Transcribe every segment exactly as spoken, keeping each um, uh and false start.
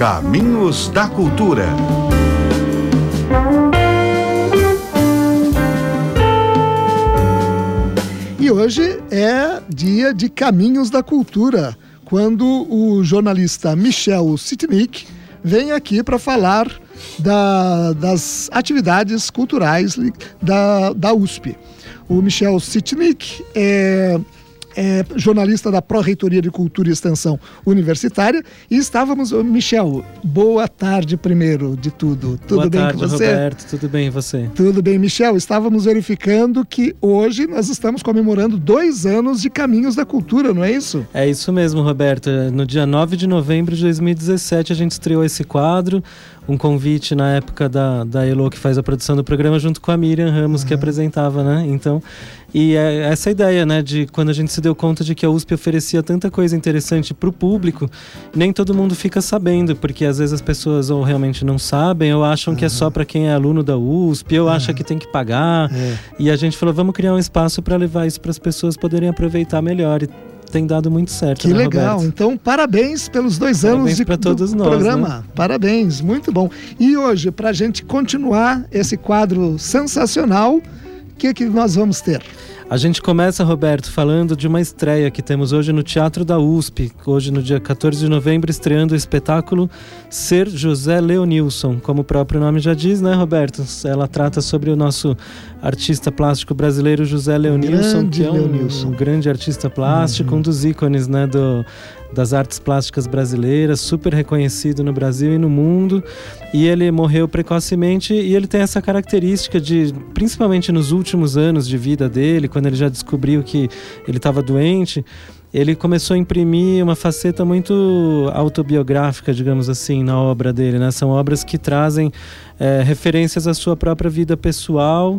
Caminhos da Cultura. E hoje é dia de Caminhos da Cultura, quando o jornalista Michel Sitnik vem aqui para falar da, das atividades culturais da, da U S P. O Michel Sitnik é... é jornalista da Pró-Reitoria de Cultura e Extensão Universitária, e estávamos... Michel, boa tarde primeiro de tudo. Tudo boa bem tarde, com você? Roberto, tudo bem e você? Tudo bem, Michel. Estávamos verificando que hoje nós estamos comemorando dois anos de Caminhos da Cultura, não é isso? É isso mesmo, Roberto. No dia nove de novembro de dois mil e dezessete a gente estreou esse quadro, um convite na época da, da Elo, que faz a produção do programa, junto com a Miriam Ramos, uhum. que apresentava, né? Então, e é essa ideia, né, de quando a gente se deu conta de que a U S P oferecia tanta coisa interessante para o público, nem todo mundo fica sabendo, porque às vezes as pessoas ou realmente não sabem, ou acham uhum. que é só para quem é aluno da U S P, ou uhum. acha que tem que pagar. É. E a gente falou, vamos criar um espaço para levar isso para as pessoas poderem aproveitar melhor. E tem dado muito certo, que né, legal, Roberto? Então parabéns pelos dois parabéns anos de, pra todos do nós, programa, né? Parabéns, muito bom. E hoje, para a gente continuar esse quadro sensacional, o que, que nós vamos ter? A gente começa, Roberto, falando de uma estreia que temos hoje no Teatro da U S P, hoje no dia quatorze de novembro, estreando o espetáculo Ser José Leonilson. Como o próprio nome já diz, né, Roberto? Ela trata sobre o nosso artista plástico brasileiro José Leonilson, grande que é um, Leonilson. um grande artista plástico, uhum. um dos ícones, né, do, das artes plásticas brasileiras, super reconhecido no Brasil e no mundo. E ele morreu precocemente, e ele tem essa característica de, principalmente nos últimos anos de vida dele, quando ele já descobriu que ele estava doente, ele começou a imprimir uma faceta muito autobiográfica, digamos assim, na obra dele, né? São obras que trazem é, referências à sua própria vida pessoal,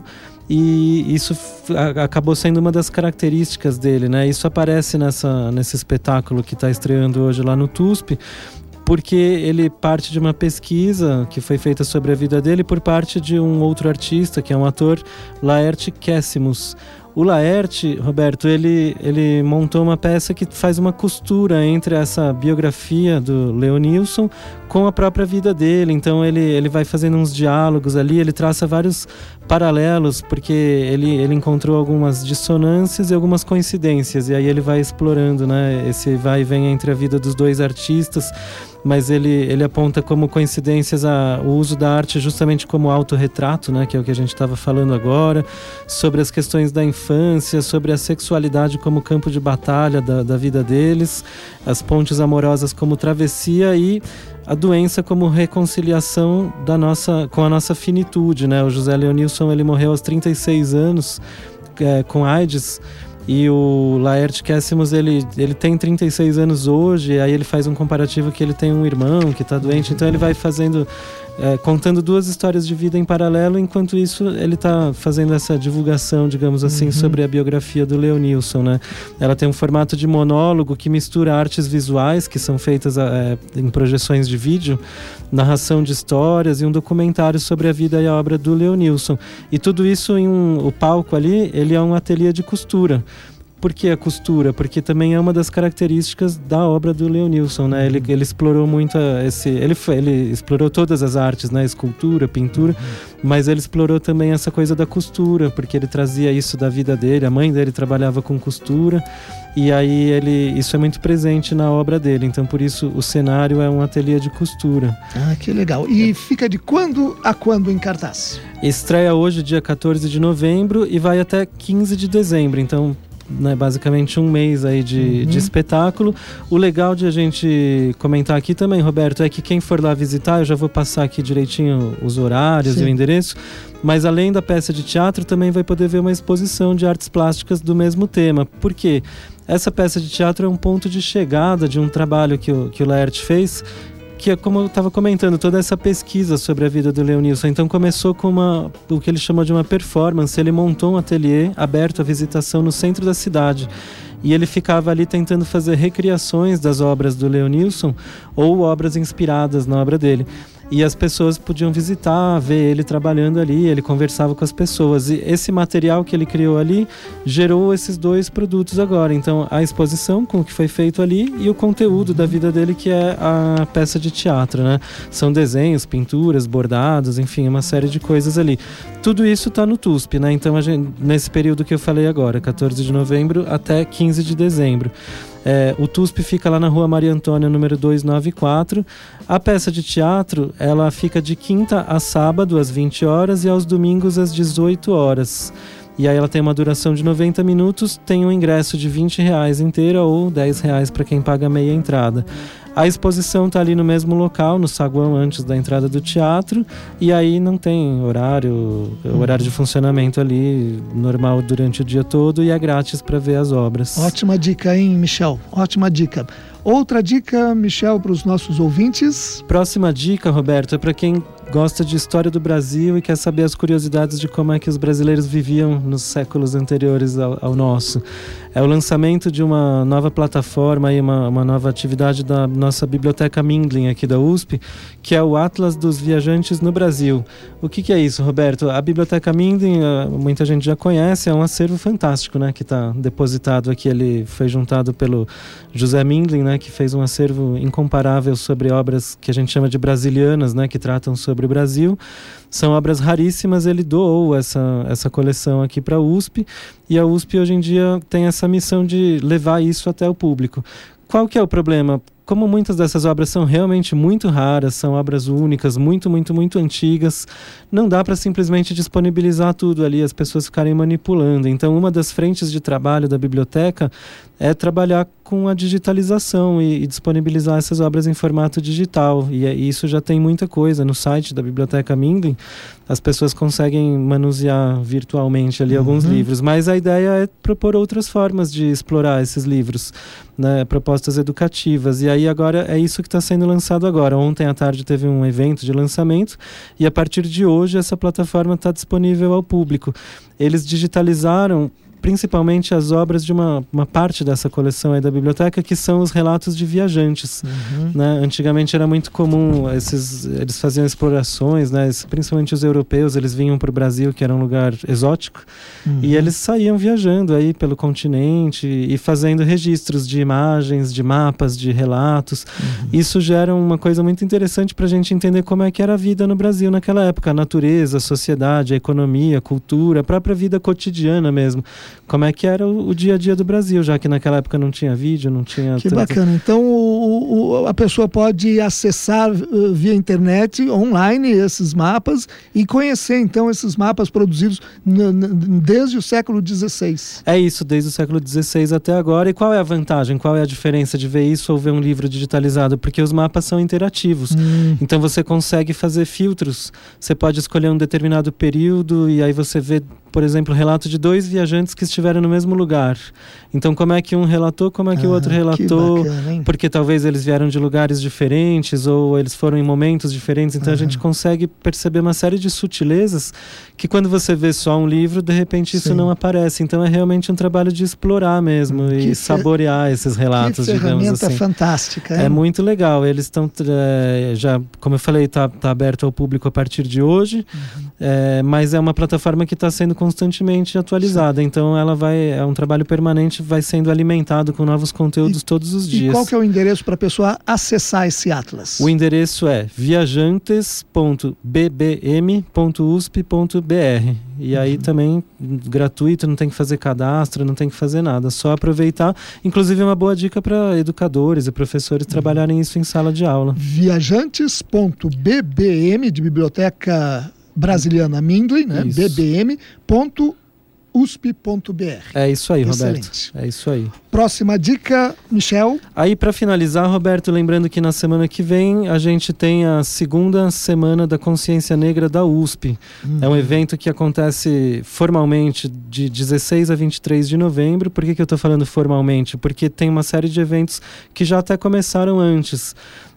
e isso f- acabou sendo uma das características dele, né? Isso aparece nessa, nesse espetáculo que está estreando hoje lá no T U S P, porque ele parte de uma pesquisa que foi feita sobre a vida dele por parte de um outro artista, que é um ator, Laerte Quessimus. O Laerte, Roberto, ele, ele montou uma peça que faz uma costura entre essa biografia do Leonilson com a própria vida dele. Então ele, ele vai fazendo uns diálogos ali, ele traça vários paralelos, porque ele, ele encontrou algumas dissonâncias e algumas coincidências, e aí ele vai explorando, né, esse vai e vem entre a vida dos dois artistas, mas ele, ele aponta como coincidências a, o uso da arte justamente como autorretrato, né, que é o que a gente estava falando agora, sobre as questões da infância, sobre a sexualidade como campo de batalha da, da vida deles, as pontes amorosas como travessia e a doença como reconciliação da nossa, com a nossa finitude, né? O José Leonilson, ele morreu aos trinta e seis anos é, com AIDS, e o Laerte Quessimus, ele, ele tem trinta e seis anos hoje, aí ele faz um comparativo que ele tem um irmão que está doente, então ele vai fazendo, é, contando duas histórias de vida em paralelo, enquanto isso ele está fazendo essa divulgação, digamos assim, uhum. sobre a biografia do Leonilson, né? Ela tem um formato de monólogo que mistura artes visuais, que são feitas é, em projeções de vídeo, narração de histórias e um documentário sobre a vida e a obra do Leonilson. E tudo isso em um, o palco ali, ele é um ateliê de costura. Por que a costura? Porque também é uma das características da obra do Leonilson, né? Ele, ele explorou muito esse... Ele, foi, ele explorou todas as artes, né? Escultura, pintura, uhum. mas ele explorou também essa coisa da costura, porque ele trazia isso da vida dele. A mãe dele trabalhava com costura, e aí ele, isso é muito presente na obra dele. Então, por isso, o cenário é um ateliê de costura. Ah, que legal. E é. fica de quando a quando em cartaz? Estreia hoje, dia quatorze de novembro, e vai até quinze de dezembro. Então, né, basicamente um mês aí de, uhum. de espetáculo. O legal de a gente comentar aqui também, Roberto, é que quem for lá visitar, eu já vou passar aqui direitinho os horários Sim. e o endereço, mas além da peça de teatro, também vai poder ver uma exposição de artes plásticas do mesmo tema. Por quê? Essa peça de teatro é um ponto de chegada de um trabalho que o, que o Laerte fez, que é, como eu estava comentando, toda essa pesquisa sobre a vida do Leonilson. Então começou com uma, o que ele chama de uma performance. Ele montou um ateliê aberto à visitação no centro da cidade. E ele ficava ali tentando fazer recriações das obras do Leonilson ou obras inspiradas na obra dele. e as pessoas podiam visitar, ver ele trabalhando ali, ele conversava com as pessoas. E esse material que ele criou ali gerou esses dois produtos agora. Então, a exposição com o que foi feito ali e o conteúdo da vida dele, que é a peça de teatro, né? São desenhos, pinturas, bordados, enfim, uma série de coisas ali. Tudo isso está no T U S P, né? Então, a gente, nesse período que eu falei agora, quatorze de novembro até quinze de dezembro. É, o T U S P fica lá na rua Maria Antônia, número duzentos e noventa e quatro. A peça de teatro, ela fica de quinta a sábado, às vinte horas, e aos domingos, às dezoito horas. E aí ela tem uma duração de noventa minutos, tem um ingresso de vinte reais inteira ou dez reais para quem paga meia entrada. A exposição está ali no mesmo local, no saguão antes da entrada do teatro, e aí não tem horário, horário de funcionamento ali, normal durante o dia todo, e é grátis para ver as obras. Ótima dica, hein, Michel? Ótima dica. Outra dica, Michel, para os nossos ouvintes? Próxima dica, Roberto, é para quem gosta de história do Brasil e quer saber as curiosidades de como é que os brasileiros viviam nos séculos anteriores ao, ao nosso. É o lançamento de uma nova plataforma e uma, uma nova atividade da nossa Biblioteca Mindlin aqui da U S P, que é o Atlas dos Viajantes no Brasil. O que, que é isso, Roberto? A Biblioteca Mindlin, muita gente já conhece, é um acervo fantástico, né, que está depositado aqui. Ele foi juntado pelo José Mindlin, né, que fez um acervo incomparável sobre obras que a gente chama de brasilianas, né, que tratam sobre o Brasil. São obras raríssimas, ele doou essa, essa coleção aqui para a U S P, e a U S P hoje em dia tem essa missão de levar isso até o público. Qual que é o problema? Como muitas dessas obras são realmente muito raras, são obras únicas, muito, muito, muito antigas, não dá para simplesmente disponibilizar tudo ali, as pessoas ficarem manipulando. Então, uma das frentes de trabalho da biblioteca é trabalhar com a digitalização e, e disponibilizar essas obras em formato digital. E, e isso já tem muita coisa. No site da Biblioteca Mindlin, as pessoas conseguem manusear virtualmente ali uhum. alguns livros. Mas a ideia é propor outras formas de explorar esses livros, né? Propostas educativas. E aí agora é isso que está sendo lançado agora. Ontem à tarde teve um evento de lançamento e a partir de hoje essa plataforma está disponível ao público. Eles digitalizaram principalmente as obras de uma, uma parte dessa coleção aí da biblioteca, que são os relatos de viajantes. Uhum. Né? Antigamente era muito comum, esses, eles faziam explorações, né? Principalmente os europeus, eles vinham para o Brasil, que era um lugar exótico, uhum. e eles saíam viajando aí pelo continente e fazendo registros de imagens, de mapas, de relatos. Uhum. Isso gera uma coisa muito interessante para a gente entender como é que era a vida no Brasil naquela época, a natureza, a sociedade, a economia, a cultura, a própria vida cotidiana mesmo. Como é que era o, o dia a dia do Brasil, já que naquela época não tinha vídeo, não tinha... Que bacana. Então o, o, a pessoa pode acessar uh, via internet, online, esses mapas e conhecer então esses mapas produzidos n- n- desde o século dezesseis. É isso, desde o século dezesseis até agora. E qual é a vantagem, qual é a diferença de ver isso ou ver um livro digitalizado? Porque os mapas são interativos. Hum. Então você consegue fazer filtros. Você pode escolher um determinado período e aí você vê, por exemplo, o relato de dois viajantes que estiveram no mesmo lugar. Então, como é que um relatou, como é que ah, o outro relatou? Bacana, porque talvez eles vieram de lugares diferentes ou eles foram em momentos diferentes. Então, uhum. a gente consegue perceber uma série de sutilezas que quando você vê só um livro, de repente isso Sim. não aparece. Então, é realmente um trabalho de explorar mesmo que e fer... saborear esses relatos, que digamos assim. ferramenta fantástica. Hein? É muito legal. Eles estão, é, já, como eu falei, está tá aberto ao público a partir de hoje, uhum. é, mas é uma plataforma que está sendo constantemente atualizada. Sim. Então, ela vai, é um trabalho permanente, vai sendo alimentado com novos conteúdos e, todos os dias. E qual que é o endereço para a pessoa acessar esse Atlas? O endereço é viajantes ponto b b m ponto u s p ponto b r. E aí uhum. também gratuito, não tem que fazer cadastro, não tem que fazer nada, só aproveitar. Inclusive é uma boa dica para educadores e professores uhum. trabalharem isso em sala de aula. viajantes ponto b b m de Biblioteca Brasiliana Mindlin, né? b b m ponto u s p ponto b r. É isso aí, Roberto. Excelente. É isso aí. Próxima dica, Michel. Aí, para finalizar, Roberto, lembrando que na semana que vem a gente tem a segunda semana da Consciência Negra da U S P. Uhum. É um evento que acontece formalmente de dezesseis a vinte e três de novembro. Por que que eu estou falando formalmente? Porque tem uma série de eventos que já até começaram antes.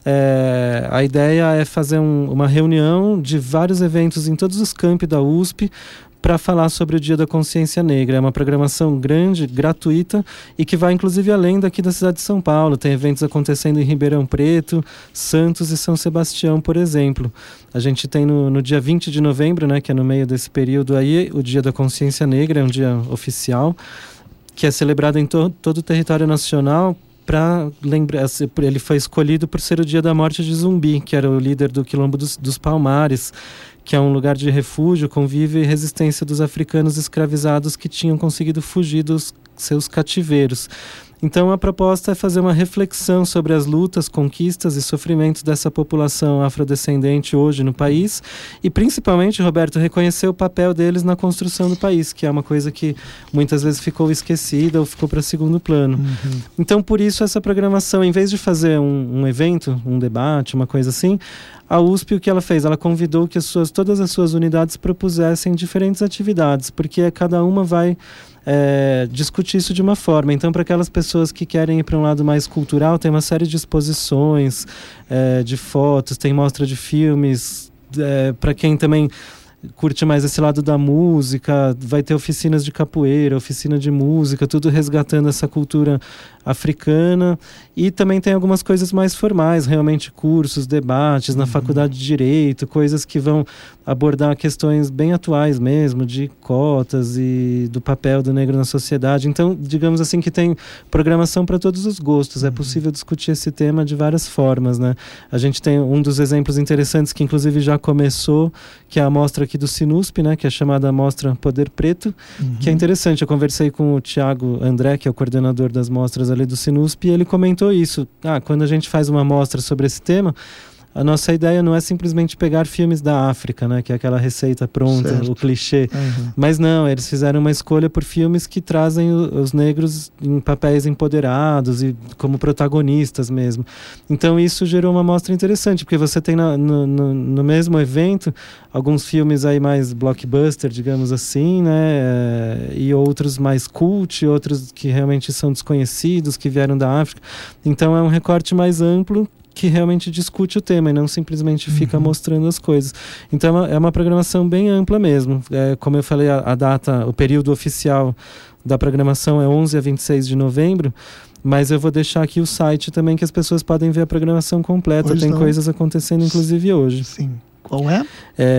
É, a ideia é fazer um, uma reunião de vários eventos em todos os campi da U S P, para falar sobre o Dia da Consciência Negra. É uma programação grande, gratuita e que vai inclusive além daqui da cidade de São Paulo. Tem eventos acontecendo em Ribeirão Preto, Santos e São Sebastião, por exemplo. A gente tem no, no dia vinte de novembro, né, que é no meio desse período aí, o Dia da Consciência Negra, é um dia oficial, que é celebrado em to- todo o território nacional. Para lembrar, ele foi escolhido por ser o dia da morte de Zumbi, que era o líder do Quilombo dos, dos Palmares, que é um lugar de refúgio, convívio e resistência dos africanos escravizados que tinham conseguido fugir dos seus cativeiros. Então a proposta é fazer uma reflexão sobre as lutas, conquistas e sofrimentos dessa população afrodescendente hoje no país e principalmente, Roberto, reconhecer o papel deles na construção do país, que é uma coisa que muitas vezes ficou esquecida ou ficou para segundo plano. Uhum. Então por isso essa programação, em vez de fazer um, um evento, um debate, uma coisa assim, a U S P o que ela fez? Ela convidou que as suas, todas as suas unidades propusessem diferentes atividades, porque cada uma vai É, discutir isso de uma forma. Então, para aquelas pessoas que querem ir para um lado mais cultural, tem uma série de exposições, é, de fotos, tem mostra de filmes. É, para quem também curte mais esse lado da música, vai ter oficinas de capoeira, oficina de música, tudo resgatando essa cultura africana. E também tem algumas coisas mais formais, realmente cursos, debates na uhum. faculdade de Direito, coisas que vão abordar questões bem atuais mesmo, de cotas e do papel do negro na sociedade. Então, digamos assim que tem programação para todos os gostos. Uhum. É possível discutir esse tema de várias formas, né? A gente tem um dos exemplos interessantes que inclusive já começou, que é a mostra aqui do Sinusp, né? Que é chamada Mostra Poder Preto, uhum. que é interessante. Eu conversei com o Thiago André, que é o coordenador das mostras ali do Sinusp, e ele comentou isso. Ah, quando a gente faz uma mostra sobre esse tema, a nossa ideia não é simplesmente pegar filmes da África, né, que é aquela receita pronta, certo. O clichê. Uhum. Mas não, eles fizeram uma escolha por filmes que trazem o, os negros em papéis empoderados e como protagonistas mesmo. Então isso gerou uma mostra interessante, porque você tem na, no, no, no mesmo evento alguns filmes aí mais blockbuster, digamos assim, né, e outros mais cult, outros que realmente são desconhecidos, que vieram da África. Então é um recorte mais amplo que realmente discute o tema e não simplesmente fica uhum. mostrando as coisas. Então é uma, é uma programação bem ampla mesmo. É, como eu falei, a, a data, o período oficial da programação é onze a vinte e seis de novembro, mas eu vou deixar aqui o site também que as pessoas podem ver a programação completa. Pois Tem não. coisas acontecendo inclusive hoje. Sim. Qual é?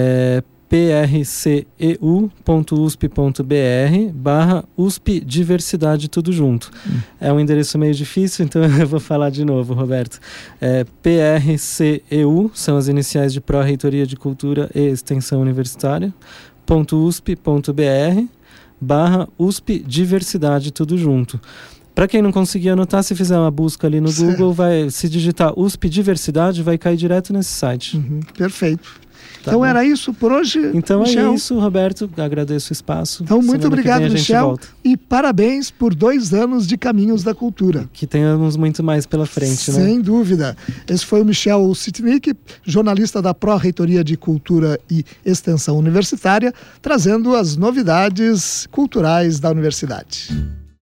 É p r c e u ponto u s p ponto b r barra U S P Diversidade, tudo junto. Hum. É um endereço meio difícil, então eu vou falar de novo, Roberto. É P R C E U, são as iniciais de Pró-Reitoria de Cultura e Extensão Universitária, ponto U S P ponto b r barra U S P Diversidade, tudo junto. Para quem não conseguir anotar, se fizer uma busca ali no certo. Google, vai, se digitar U S P Diversidade, vai cair direto nesse site. Uhum. Perfeito. Tá então bom. Era isso por hoje, Então Michel. É isso, Roberto. Agradeço o espaço. Então, muito Semana obrigado, Michel. E parabéns por dois anos de Caminhos da Cultura. Que tenhamos muito mais pela frente, né? Sem né? dúvida. Esse foi o Michel Sitnik, jornalista da Pró-Reitoria de Cultura e Extensão Universitária, trazendo as novidades culturais da universidade.